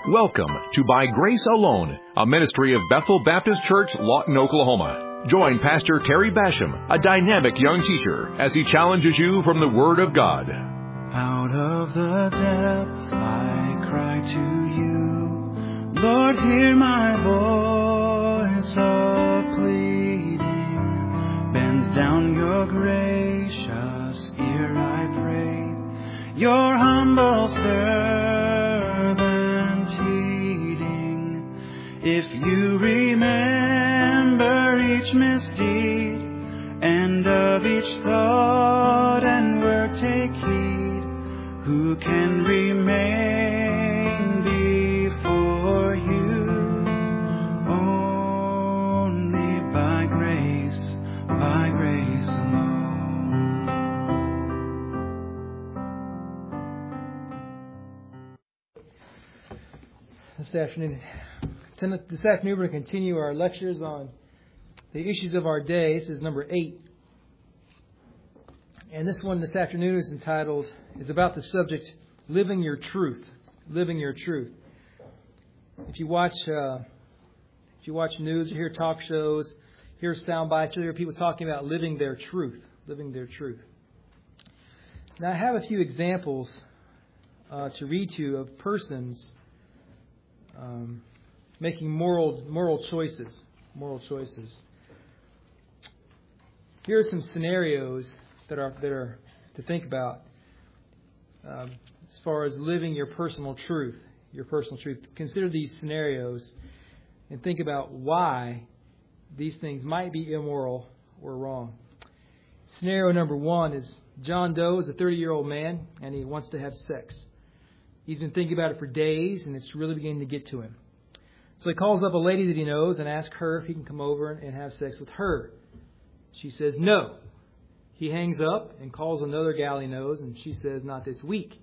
Welcome to By Grace Alone, a ministry of Bethel Baptist Church, Lawton, Oklahoma. Join Pastor Terry Basham, a dynamic young teacher, as he challenges you from the Word of God. Out of the depths I cry to you, Lord, hear my voice of pleading. Bends down your gracious ear, I pray, your humble servant heeding. If you remember each misdeed, and of each thought and word take heed, who can remain before you? Only by grace alone. This afternoon we're going to continue our lectures on the issues of our day. This is number 8. And this one this afternoon is about the subject, living your truth. Living your truth. If you watch news, you hear talk shows, hear sound bites, you hear people talking about living their truth. Living their truth. Now I have a few examples to read to you of persons making moral choices. Moral choices. Here are some scenarios that are to think about as far as living your personal truth. Your personal truth. Consider these scenarios and think about why these things might be immoral or wrong. Scenario number 1 is John Doe is a 30-year-old man and he wants to have sex. He's been thinking about it for days and it's really beginning to get to him. So he calls up a lady that he knows and asks her if he can come over and have sex with her. She says no. He hangs up and calls another gal he knows, and she says, not this week.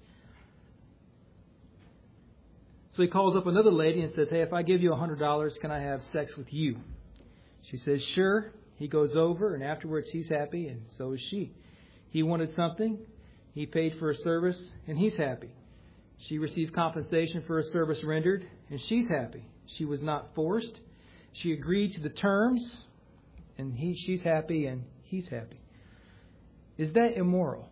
So he calls up another lady and says, hey, if I give you $100, can I have sex with you? She says, sure. He goes over, and afterwards he's happy, and so is she. He wanted something. He paid for a service, and he's happy. She received compensation for a service rendered, and she's happy. She was not forced. She agreed to the terms, and she's happy, and he's happy. Is that immoral?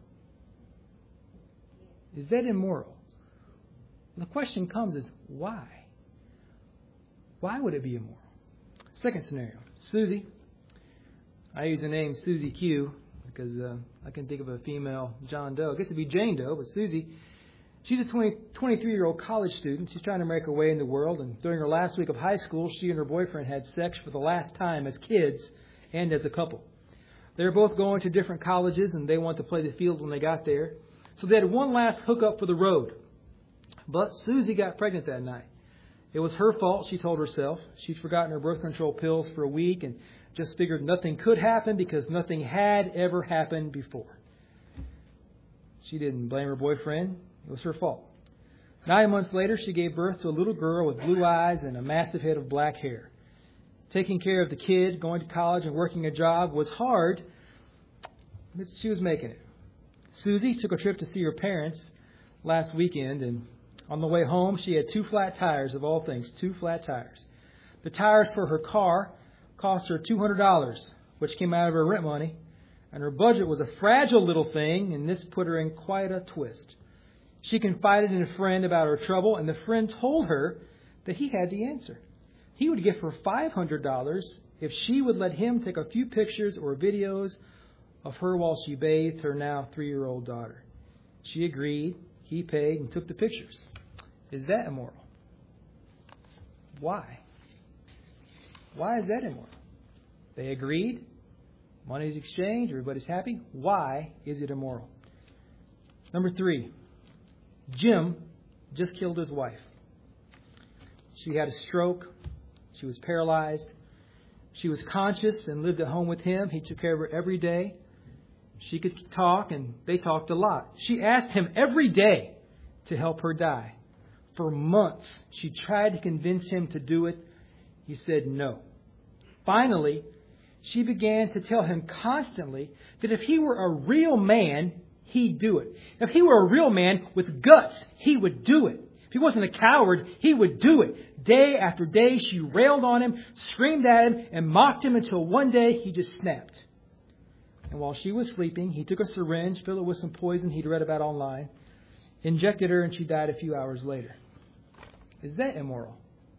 Is that immoral? The question comes is, why? Why would it be immoral? Second scenario. Susie. I use the name Susie Q because I can think of a female John Doe. It gets to be Jane Doe, but Susie, she's a 23-year-old college student. She's trying to make her way in the world. And during her last week of high school, she and her boyfriend had sex for the last time as kids and as a couple. They were both going to different colleges, and they wanted to play the field when they got there. So they had one last hookup for the road. But Susie got pregnant that night. It was her fault, she told herself. She'd forgotten her birth control pills for a week and just figured nothing could happen because nothing had ever happened before. She didn't blame her boyfriend. It was her fault. 9 months later, she gave birth to a little girl with blue eyes and a massive head of black hair. Taking care of the kid, going to college and working a job was hard, but she was making it. Susie took a trip to see her parents last weekend, and on the way home, she had 2 flat tires, of all things, 2 flat tires. The tires for her car cost her $200, which came out of her rent money, and her budget was a fragile little thing, and this put her in quite a twist. She confided in a friend about her trouble, and the friend told her that he had the answer. He would give her $500 if she would let him take a few pictures or videos of her while she bathed her now 3-year-old daughter. She agreed, he paid, and took the pictures. Is that immoral? Why? Why is that immoral? They agreed, money's exchanged, everybody's happy. Why is it immoral? Number 3, Jim just killed his wife. She had a stroke. She was paralyzed. She was conscious and lived at home with him. He took care of her every day. She could talk, and they talked a lot. She asked him every day to help her die. For months, she tried to convince him to do it. He said no. Finally, she began to tell him constantly that if he were a real man, he'd do it. If he were a real man with guts, he would do it. If he wasn't a coward, he would do it. Day after day, she railed on him, screamed at him, and mocked him until one day he just snapped. And while she was sleeping, he took a syringe, filled it with some poison he'd read about online, injected her, and she died a few hours later. Is that immoral?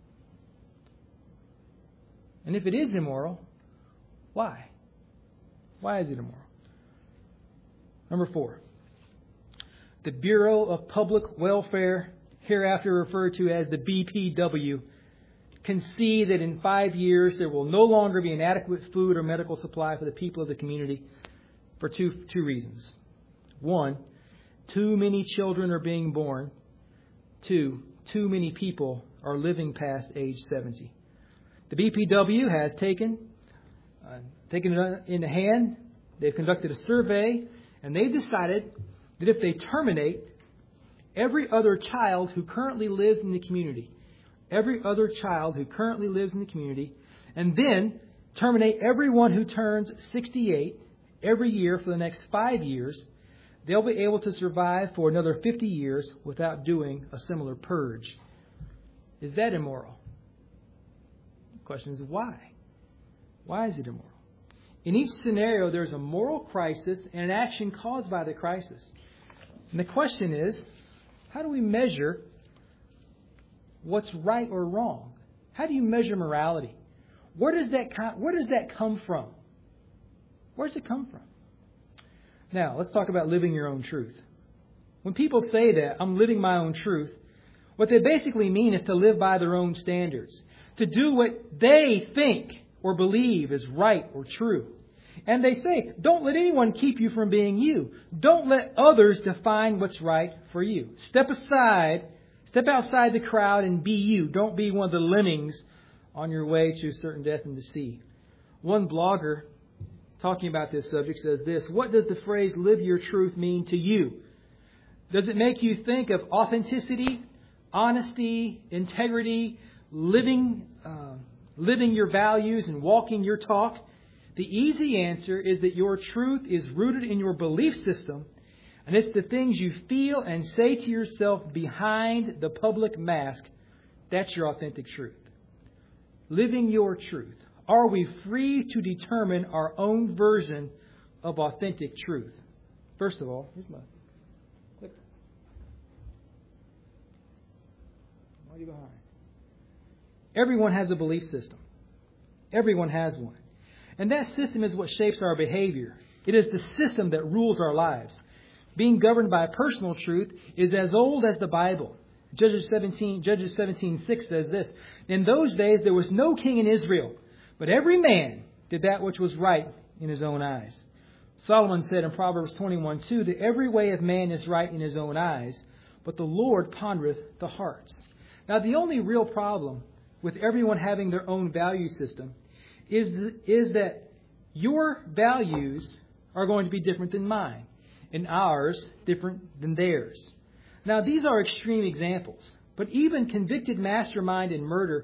And if it is immoral, why? Why is it immoral? Number 4. The Bureau of Public Welfare, hereafter referred to as the BPW, can see that in 5 years there will no longer be an adequate food or medical supply for the people of the community for two reasons. 1, too many children are being born. 2, too many people are living past age 70. The BPW has taken it in hand. They've conducted a survey, and they've decided that if they terminate every other child who currently lives in the community, and then terminate everyone who turns 68 every year for the next 5 years, they'll be able to survive for another 50 years without doing a similar purge. Is that immoral? The question is why? Why is it immoral? In each scenario, there's a moral crisis and an action caused by the crisis. And the question is, how do we measure what's right or wrong? How do you measure morality? Where does that come from? Where does it come from? Now, let's talk about living your own truth. When people say that, I'm living my own truth, what they basically mean is to live by their own standards, to do what they think or believe is right or true. And they say, don't let anyone keep you from being you. Don't let others define what's right for you. Step outside the crowd and be you. Don't be one of the lemmings on your way to certain death in the sea. One blogger talking about this subject says this: what does the phrase live your truth mean to you? Does it make you think of authenticity, honesty, integrity, living your values and walking your talk? The easy answer is that your truth is rooted in your belief system, and it's the things you feel and say to yourself behind the public mask. That's your authentic truth. Living your truth. Are we free to determine our own version of authentic truth? First of all, here's my clicker. Why are you behind? Everyone has a belief system. Everyone has one. And that system is what shapes our behavior. It is the system that rules our lives. Being governed by personal truth is as old as the Bible. Judges 17:6 says this: in those days there was no king in Israel, but every man did that which was right in his own eyes. Solomon said in Proverbs 21:2 that every way of man is right in his own eyes, but the Lord pondereth the hearts. Now, the only real problem with everyone having their own value system is that your values are going to be different than mine, and ours different than theirs. Now, these are extreme examples, but even convicted mastermind of murder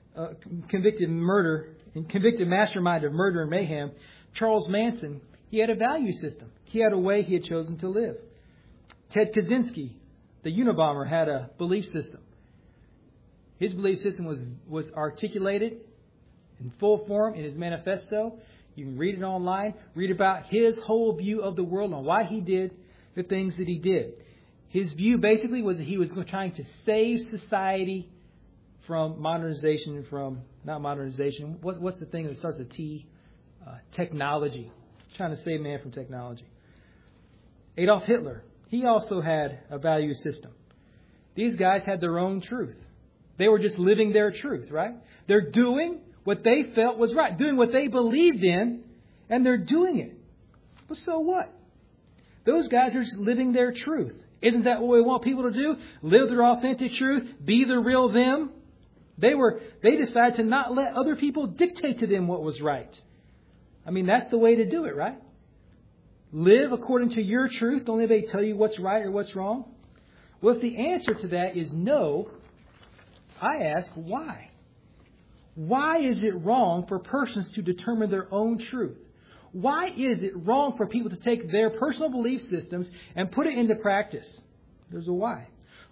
and mayhem, Charles Manson, he had a value system. He had a way he had chosen to live. Ted Kaczynski, the Unabomber, had a belief system. His belief system was articulated in full form in his manifesto. You can read it online. Read about his whole view of the world and why he did the things that he did. His view basically was that he was trying to save society from modernization, not modernization. What's the thing that starts with T? Technology. Trying to save man from technology. Adolf Hitler, he also had a value system. These guys had their own truth. They were just living their truth, right? They're doing what they felt was right, doing what they believed in, and they're doing it. But so what? Those guys are just living their truth. Isn't that what we want people to do? Live their authentic truth, be the real them. They decided to not let other people dictate to them what was right. I mean, that's the way to do it, right? Live according to your truth. Don't let anybody tell you what's right or what's wrong. Well, if the answer to that is no, I ask why? Why is it wrong for persons to determine their own truth? Why is it wrong for people to take their personal belief systems and put it into practice? There's a why.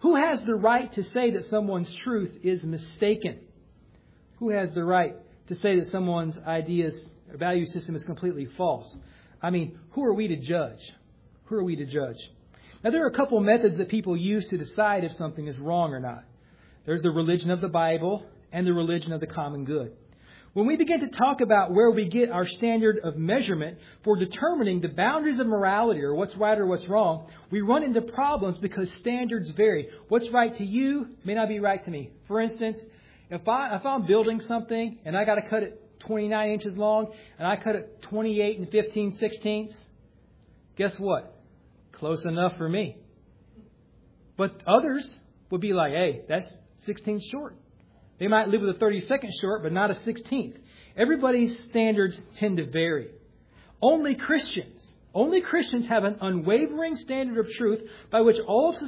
Who has the right to say that someone's truth is mistaken? Who has the right to say that someone's ideas or value system is completely false? I mean, who are we to judge? Who are we to judge? Now, there are a couple methods that people use to decide if something is wrong or not. There's the religion of the Bible and the religion of the common good. When we begin to talk about where we get our standard of measurement for determining the boundaries of morality or what's right or what's wrong, we run into problems because standards vary. What's right to you may not be right to me. For instance, if I'm building something and I got to cut it 29 inches long and I cut it 28 and 15/16, guess what? Close enough for me. But others would be like, hey, that's 16 short. They might live with a 32nd short, but not a 16th. Everybody's standards tend to vary. Only Christians have an unwavering standard of truth by which all of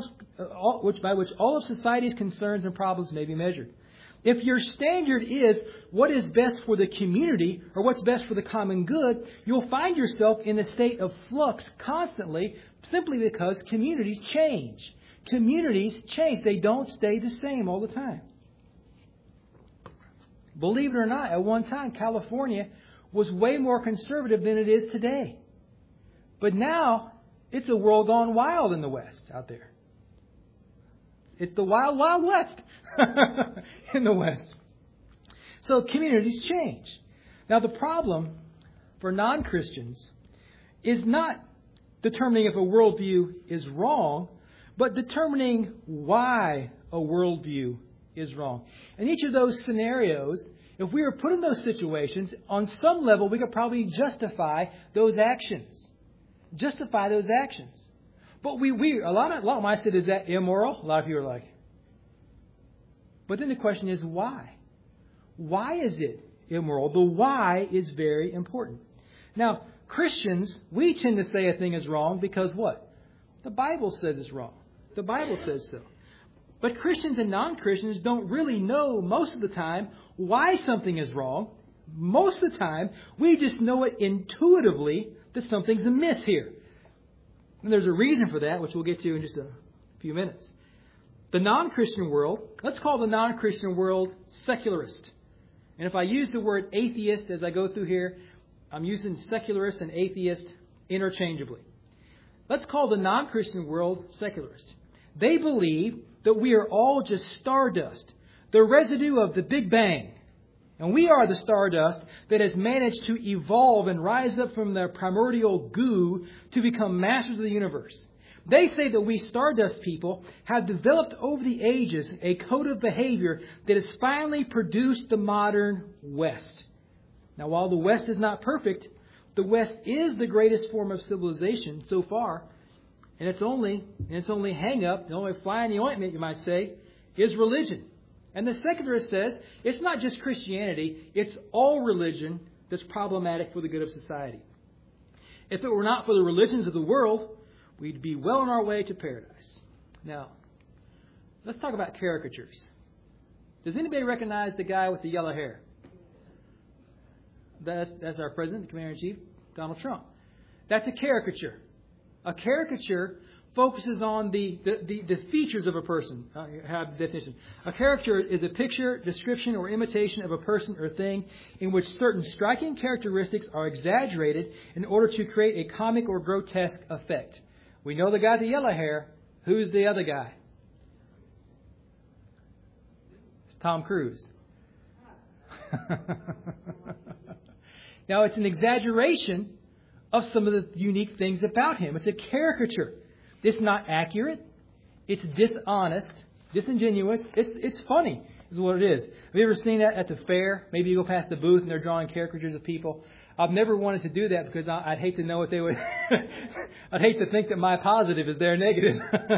society's concerns and problems may be measured. If your standard is what is best for the community or what's best for the common good, you'll find yourself in a state of flux constantly simply because communities change. Communities change. They don't stay the same all the time. Believe it or not, at one time, California was way more conservative than it is today. But now, it's a world gone wild in the West out there. It's the wild, wild West in the West. So communities change. Now, the problem for non-Christians is not determining if a worldview is wrong, but determining why a worldview is wrong. In each of those scenarios, if we were put in those situations, on some level we could probably justify those actions. Justify those actions. But a lot of my said, is that immoral? A lot of people are like. But then the question is why? Why is it immoral? The why is very important. Now, Christians, we tend to say a thing is wrong because what? The Bible says it's wrong. The Bible says so. But Christians and non-Christians don't really know most of the time why something is wrong. Most of the time, we just know it intuitively that something's amiss here. And there's a reason for that, which we'll get to in just a few minutes. The non-Christian world, let's call the non-Christian world secularist. And if I use the word atheist as I go through here, I'm using secularist and atheist interchangeably. Let's call the non-Christian world secularist. They believe that we are all just stardust, the residue of the Big Bang. And we are the stardust that has managed to evolve and rise up from the primordial goo to become masters of the universe. They say that we stardust people have developed over the ages a code of behavior that has finally produced the modern West. Now, while the West is not perfect, the West is the greatest form of civilization so far. And its only hang up, the only fly in the ointment, you might say, is religion. And the secularist says it's not just Christianity, it's all religion that's problematic for the good of society. If it were not for the religions of the world, we'd be well on our way to paradise. Now, let's talk about caricatures. Does anybody recognize the guy with the yellow hair? That's our president, the commander-in-chief, Donald Trump. That's a caricature. A caricature focuses on the features of a person. Have the definition. A caricature is a picture, description, or imitation of a person or thing in which certain striking characteristics are exaggerated in order to create a comic or grotesque effect. We know the guy with the yellow hair. Who's the other guy? It's Tom Cruise. Now, it's an exaggeration of some of the unique things about him. It's a caricature. It's not accurate. It's dishonest, disingenuous. It's funny is what it is. Have you ever seen that at the fair? Maybe you go past the booth and they're drawing caricatures of people. I've never wanted to do that because I'd hate to know what they would... I'd hate to think that my positive is their negative.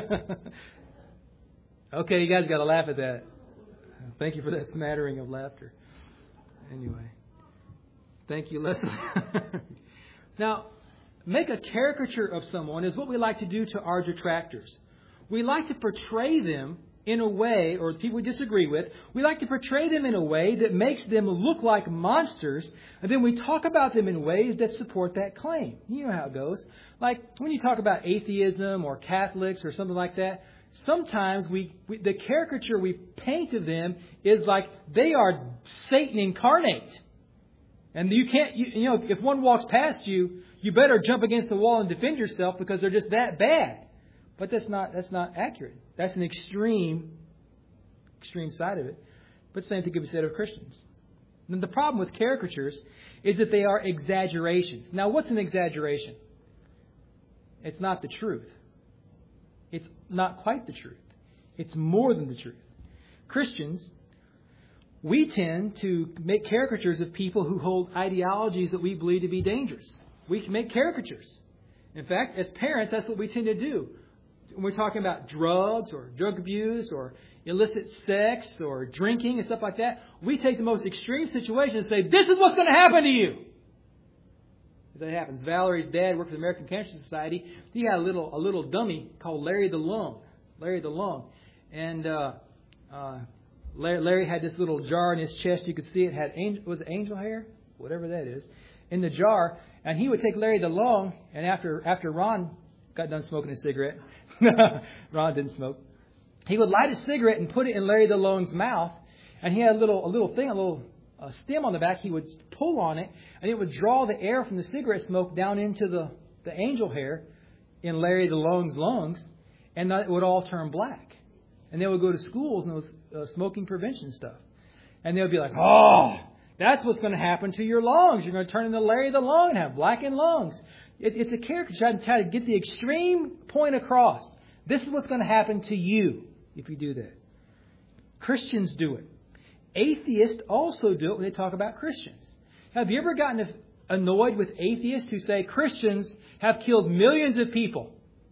Okay, you guys got to laugh at that. Thank you for that smattering of laughter. Anyway. Thank you, Leslie. Now, make a caricature of someone is what we like to do to our detractors. We like to portray them in a way, or people we disagree with, we like to portray them in a way that makes them look like monsters, and then we talk about them in ways that support that claim. You know how it goes. Like when you talk about atheism or Catholics or something like that, sometimes the caricature we paint of them is like they are Satan incarnate. And you can't, if one walks past you, you better jump against the wall and defend yourself because they're just that bad. But that's not accurate. That's an extreme side of it. But same thing could be said of Christians. And the problem with caricatures is that they are exaggerations. Now, what's an exaggeration? It's not the truth. It's not quite the truth. It's more than the truth. Christians, we tend to make caricatures of people who hold ideologies that we believe to be dangerous. We can make caricatures. In fact, as parents, that's what we tend to do. When we're talking about drugs or drug abuse or illicit sex or drinking and stuff like that, we take the most extreme situation and say, this is what's going to happen to you. That happens. Valerie's dad worked for the American Cancer Society. He had a little dummy called Larry the Lung. Larry the Lung. And Larry had this little jar in his chest. You could see it had angel hair? Whatever that is. In the jar. And he would take Larry the Lung, and after Ron got done smoking a cigarette, Ron didn't smoke, he would light a cigarette and put it in Larry the Lung's mouth. And he had a little stem on the back. He would pull on it, and it would draw the air from the cigarette smoke down into the angel hair in Larry the Lung's lungs, and it would all turn black. And they would go to schools, and it was smoking prevention stuff. And they would be like, oh, that's what's going to happen to your lungs. You're going to turn into Larry the Lung and have blackened lungs. It's a caricature try to get the extreme point across. This is what's going to happen to you if you do that. Christians do it. Atheists also do it when they talk about Christians. Have you ever gotten annoyed with atheists who say Christians have killed millions of people?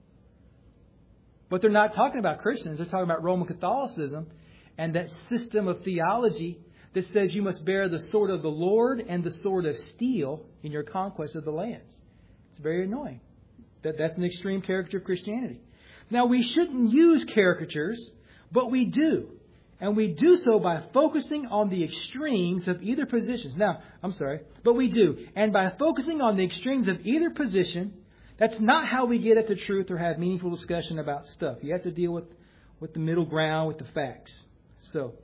But they're not talking about Christians. They're talking about Roman Catholicism and that system of theology that says you must bear the sword of the Lord and the sword of steel in your conquest of the lands. It's very annoying. That's an extreme caricature of Christianity. Now, we shouldn't use caricatures, but we do. And we do so by focusing on the extremes of either positions. But we do. And by focusing on the extremes of either position, that's not how we get at the truth or have meaningful discussion about stuff. You have to deal with the middle ground, with the facts. So,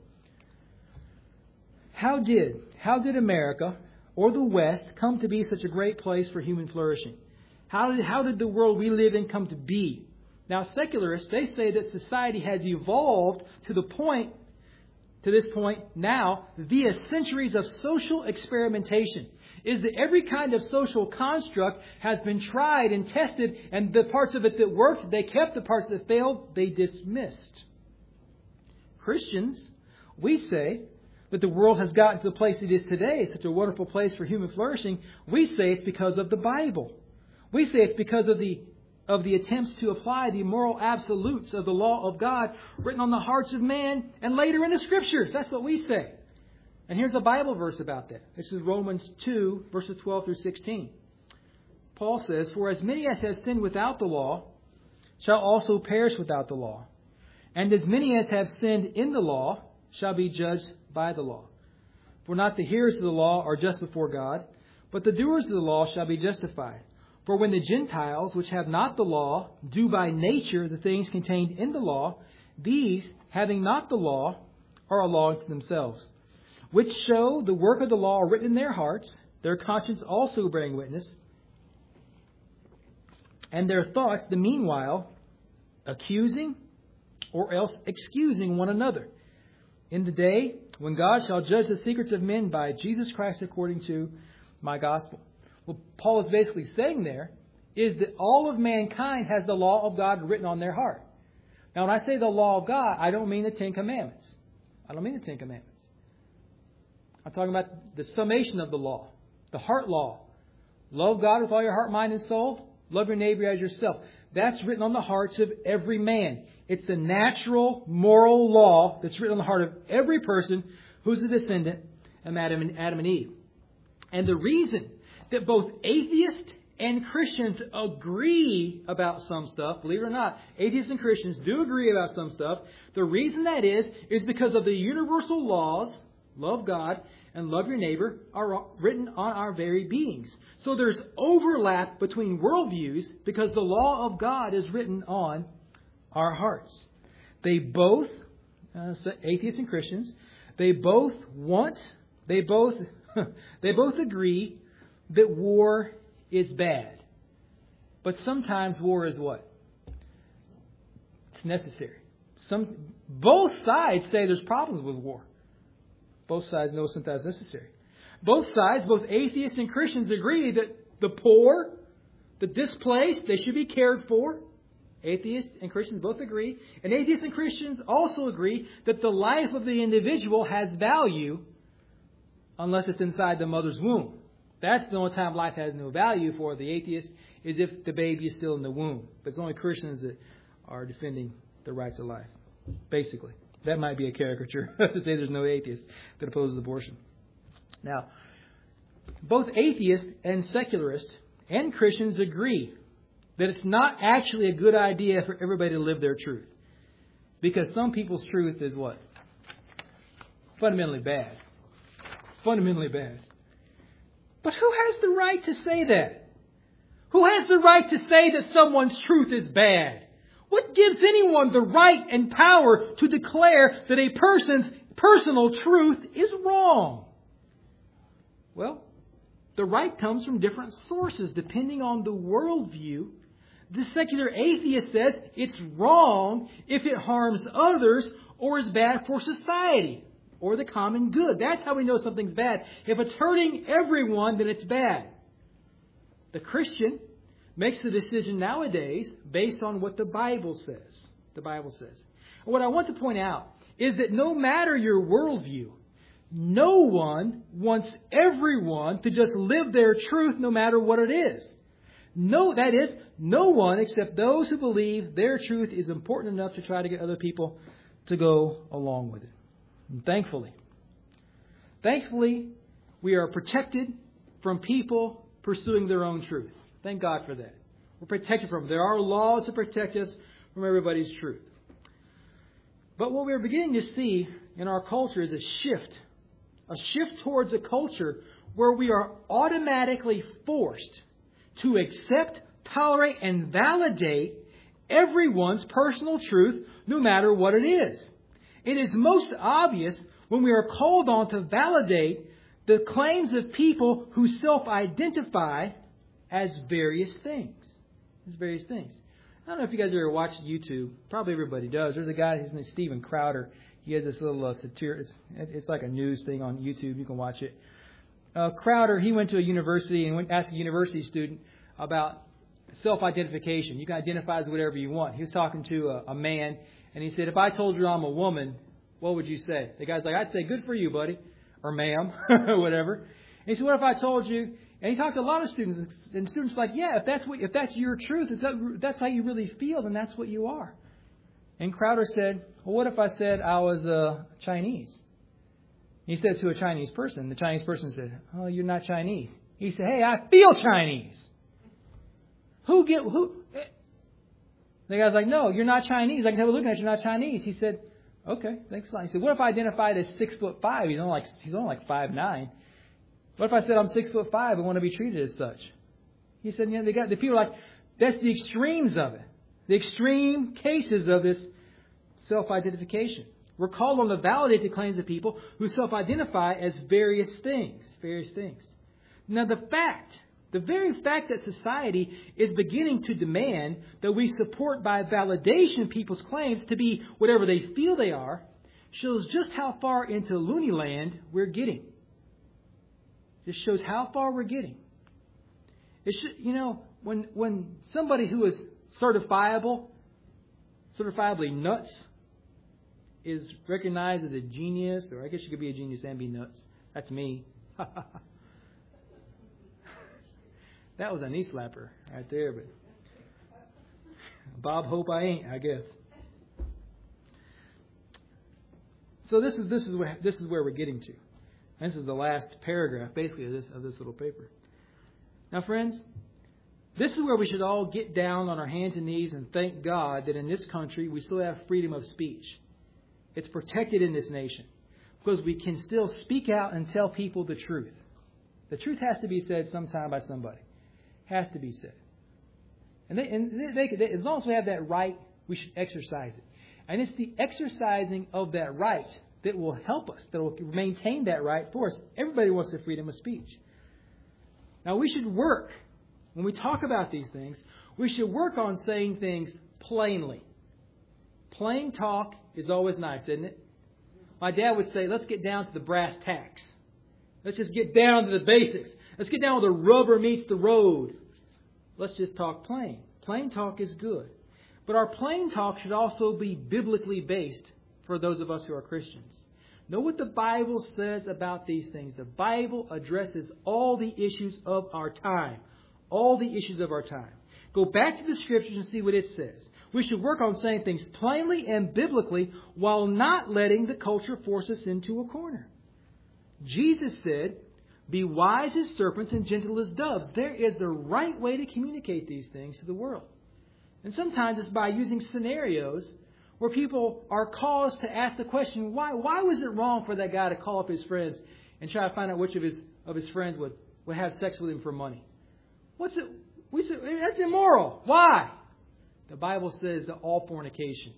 how did America or the West come to be such a great place for human flourishing? How did the world we live in come to be? Now, secularists, they say that society has evolved to this point now via centuries of social experimentation. Is that every kind of social construct has been tried and tested, and the parts of it that worked, they kept. The parts that failed, they dismissed. Christians, we say that the world has gotten to the place it is today, such a wonderful place for human flourishing. We say it's because of the Bible. We say it's because of the attempts to apply the moral absolutes of the law of God written on the hearts of man and later in the Scriptures. That's what we say. And here's a Bible verse about that. This is Romans 2, verses 12 through 16. Paul says, "For as many as have sinned without the law shall also perish without the law. And as many as have sinned in the law shall be judged by the law. For not the hearers of the law are just before God, but the doers of the law shall be justified. For when the Gentiles, which have not the law, do by nature the things contained in the law, these, having not the law, are a law unto themselves, which show the work of the law written in their hearts, their conscience also bearing witness, and their thoughts the meanwhile accusing or else excusing one another, in the day when God shall judge the secrets of men by Jesus Christ according to my gospel." What Paul is basically saying there is that all of mankind has the law of God written on their heart. Now, when I say the law of God, I don't mean the Ten Commandments. I'm talking about the summation of the law, the heart law. Love God with all your heart, mind, and soul. Love your neighbor as yourself. That's written on the hearts of every man. It's the natural moral law that's written on the heart of every person who's a descendant of Adam and Eve. And the reason that both atheists and Christians agree about some stuff, believe it or not, atheists and Christians do agree about some stuff. The reason that is because of the universal laws, love God and love your neighbor, are written on our very beings. So there's overlap between worldviews because the law of God is written on our hearts. They both, atheists and Christians, they both agree that war is bad. But sometimes war is what? It's necessary. Both sides say there's problems with war. Both sides know sometimes it's necessary. Both sides, both atheists and Christians, agree that the poor, the displaced, they should be cared for. Atheists and Christians both agree. And atheists and Christians also agree that the life of the individual has value unless it's inside the mother's womb. That's the only time life has no value for the atheist, is if the baby is still in the womb. But it's only Christians that are defending the right to life, basically. That might be a caricature to say there's no atheist that opposes abortion. Now, both atheists and secularists and Christians agree that it's not actually a good idea for everybody to live their truth. Because some people's truth is what? Fundamentally bad. Fundamentally bad. But who has the right to say that? Who has the right to say that someone's truth is bad? What gives anyone the right and power to declare that a person's personal truth is wrong? Well, the right comes from different sources depending on the worldview. The secular atheist says it's wrong if it harms others or is bad for society or the common good. That's how we know something's bad. If it's hurting everyone, then it's bad. The Christian makes the decision nowadays based on what the Bible says. The Bible says. And what I want to point out is that no matter your worldview, no one wants everyone to just live their truth no matter what it is. No one except those who believe their truth is important enough to try to get other people to go along with it. And thankfully, we are protected from people pursuing their own truth. Thank God for that. We're protected from them. There are laws to protect us from everybody's truth. But what we're beginning to see in our culture is a shift towards a culture where we are automatically forced to accept, tolerate, and validate everyone's personal truth, no matter what it is. It is most obvious when we are called on to validate the claims of people who self-identify as various things. I don't know if you guys ever watched YouTube. Probably everybody does. There's a guy, his name is Steven Crowder. He has this little satire. It's like a news thing on YouTube. You can watch it. Crowder, he went to a university and asked a university student about self-identification. You can identify as whatever you want. He was talking to a man, and he said, if I told you I'm a woman, what would you say? The guy's like, I'd say, good for you, buddy, or ma'am, or whatever. And he said, what if I told you? And he talked to a lot of students, and students were like, yeah, if that's your truth, if that's how you really feel, then that's what you are. And Crowder said, well, what if I said I was Chinese? He said to a Chinese person. The Chinese person said, oh, you're not Chinese. He said, hey, I feel Chinese. Who? The guy's like, no, you're not Chinese. I can tell by looking at you, you're not Chinese. He said, okay, thanks a lot. He said, what if I identified as 6'5"? He's only like 5'9". What if I said I'm 6'5" and want to be treated as such? He said, yeah, the people are like, that's the extremes of it. The extreme cases of this self-identification. We're called on to validate the claims of people who self-identify as various things. Now the very fact that society is beginning to demand that we support by validation people's claims to be whatever they feel they are, shows just how far into loony land we're getting. It shows how far we're getting. When somebody who is certifiably nuts is recognized as a genius, or I guess you could be a genius and be nuts. That's me. That was a knee slapper right there, but Bob hope I ain't, I guess. So this is where we're getting to. This is the last paragraph, basically, of this little paper. Now, friends, this is where we should all get down on our hands and knees and thank God that in this country we still have freedom of speech. It's protected in this nation because we can still speak out and tell people the truth. The truth has to be said sometime by somebody. Has to be said. And as long as we have that right, we should exercise it. And it's the exercising of that right that will help us, that will maintain that right for us. Everybody wants the freedom of speech. Now, we should work, when we talk about these things, we should work on saying things plainly. Plain talk is always nice, isn't it? My dad would say, let's get down to the brass tacks. Let's just get down to the basics. Let's get down where the rubber meets the road. Let's just talk plain. Plain talk is good. But our plain talk should also be biblically based for those of us who are Christians. Know what the Bible says about these things. The Bible addresses all the issues of our time. All the issues of our time. Go back to the Scriptures and see what it says. We should work on saying things plainly and biblically while not letting the culture force us into a corner. Jesus said, be wise as serpents and gentle as doves. There is the right way to communicate these things to the world. And sometimes it's by using scenarios where people are caused to ask the question, why was it wrong for that guy to call up his friends and try to find out which of his friends would have sex with him for money? We say, that's immoral. Why? The Bible says that all fornication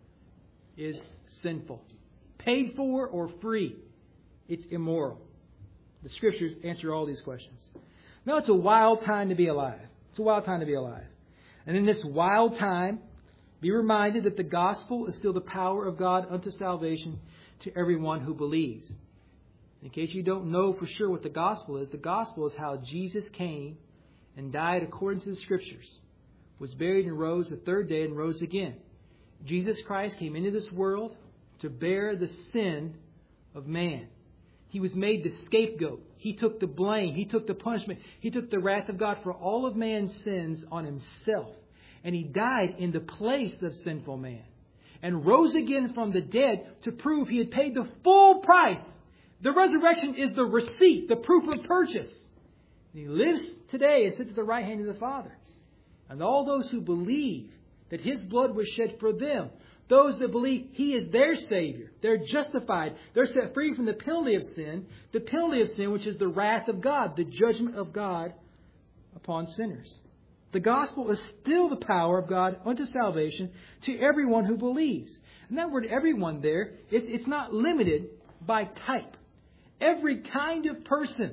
is sinful. Paid for or free, it's immoral. The Scriptures answer all these questions. Now, it's a wild time to be alive. It's a wild time to be alive. And in this wild time, be reminded that the gospel is still the power of God unto salvation to everyone who believes. In case you don't know for sure what the gospel is how Jesus came and died according to the Scriptures, was buried and rose the third day and rose again. Jesus Christ came into this world to bear the sin of man. He was made the scapegoat. He took the blame. He took the punishment. He took the wrath of God for all of man's sins on Himself. And He died in the place of sinful man. And rose again from the dead to prove He had paid the full price. The resurrection is the receipt, the proof of purchase. And He lives today and sits at the right hand of the Father. And all those who believe that His blood was shed for them, those that believe He is their Savior, they're justified. They're set free from the penalty of sin which is the wrath of God, the judgment of God upon sinners. The gospel is still the power of God unto salvation to everyone who believes. And that word everyone there, it's not limited by type. Every kind of person,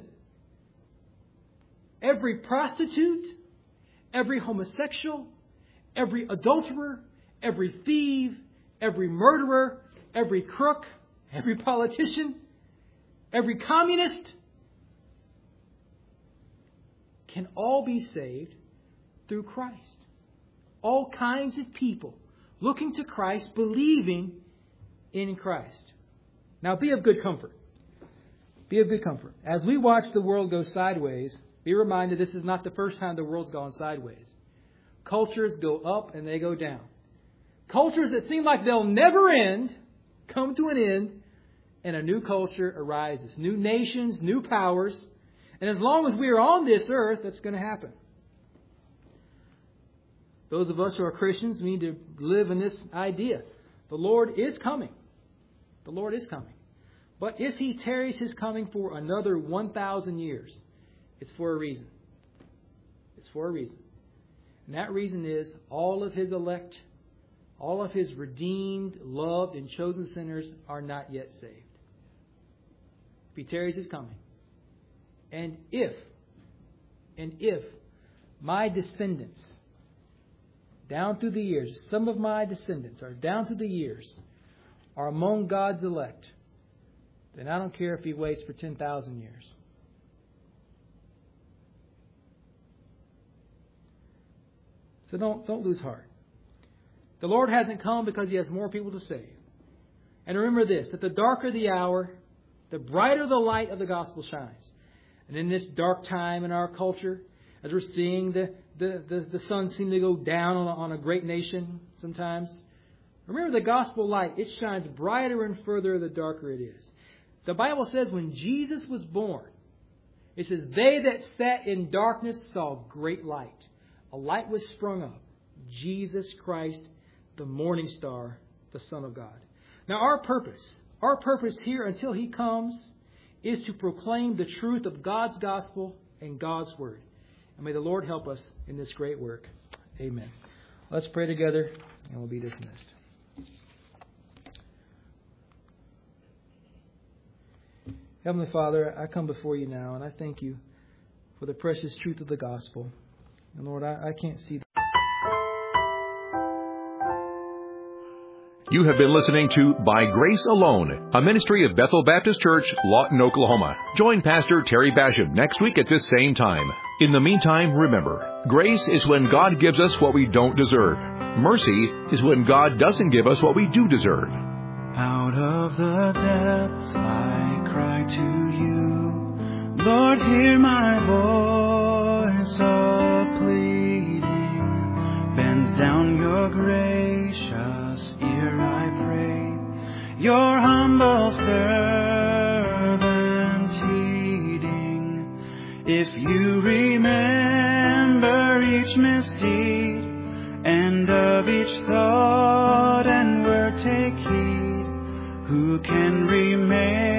every prostitute, every homosexual, every adulterer, every thief, every murderer, every crook, every politician, every communist can all be saved through Christ. All kinds of people looking to Christ, believing in Christ. Now be of good comfort. Be of good comfort. As we watch the world go sideways, be reminded this is not the first time the world's gone sideways. Cultures go up and they go down. Cultures that seem like they'll never end come to an end, and a new culture arises. New nations, new powers. And as long as we are on this earth, that's going to happen. Those of us who are Christians, we need to live in this idea. The Lord is coming. The Lord is coming. But if He tarries His coming for another 1,000 years, it's for a reason. It's for a reason. And that reason is all of His elect, all of His redeemed, loved, and chosen sinners are not yet saved. If He tarries His coming. And if my descendants, down through the years, some of my descendants are down through the years, are among God's elect, then I don't care if He waits for 10,000 years. So don't lose heart. The Lord hasn't come because He has more people to save. And remember this, that the darker the hour, the brighter the light of the gospel shines. And in this dark time in our culture, as we're seeing the sun seem to go down on a great nation sometimes, remember the gospel light, it shines brighter and further the darker it is. The Bible says when Jesus was born, it says, they that sat in darkness saw great light. A light was sprung up. Jesus Christ, the morning star, the Son of God. Now our purpose here until He comes is to proclaim the truth of God's gospel and God's word. And may the Lord help us in this great work. Amen. Let's pray together and we'll be dismissed. Heavenly Father, I come before you now, and I thank you for the precious truth of the gospel. And Lord, I can't see. You have been listening to By Grace Alone, a ministry of Bethel Baptist Church, Lawton, Oklahoma. Join Pastor Terry Basham next week at this same time. In the meantime, remember, grace is when God gives us what we don't deserve. Mercy is when God doesn't give us what we do deserve. Out of the depths I cry to you, Lord, hear my voice of pleading. Bends down your gracious ear, I pray, your humble servant heeding. If you remember each misdeed, and of each thought and word take heed, who can remain